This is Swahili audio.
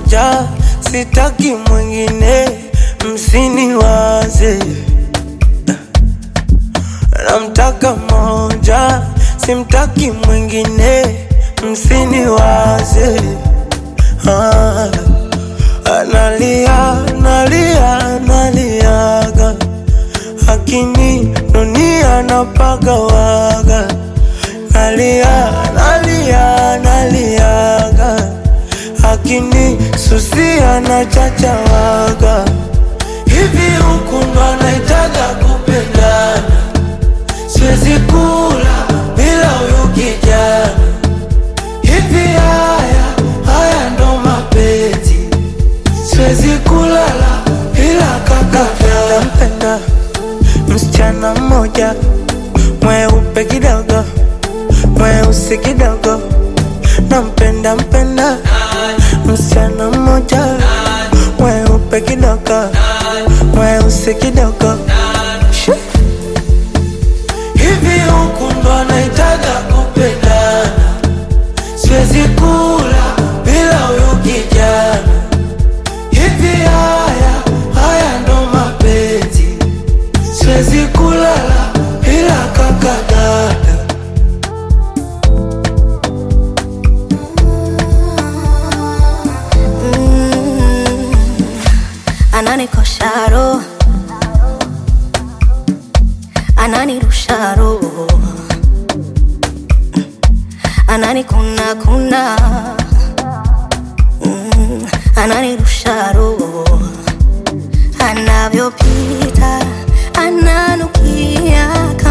moja, sitaki mwingine, msiniwaze. Namtaka moja, simtaki mwingine, msiniwaze. Naliaga lakini dunia napagawaga. Naliaga lakini susia na chachawaga. Hivi huku ndo anaitaga kupendana, siwezi kula bila huyu kijana. Hivi haya ndo mapenzi, siwezi kulala bila kaka. Nampenda msichana mmoja, mweupe kidogo, mweusi kidogo. Nampenda msichana mmoja, mweupe kidogo, mweusi kidogo. Hivi huku ndo anaitaga kupendana, siwezi kula bila huyu kijana. Hivi haya ndo mapenzi, siwezi kulala bila kaka dada. Ananikosha roho, ananirusha roho, ananikuna ananirusha roho. Anavyopita ananukia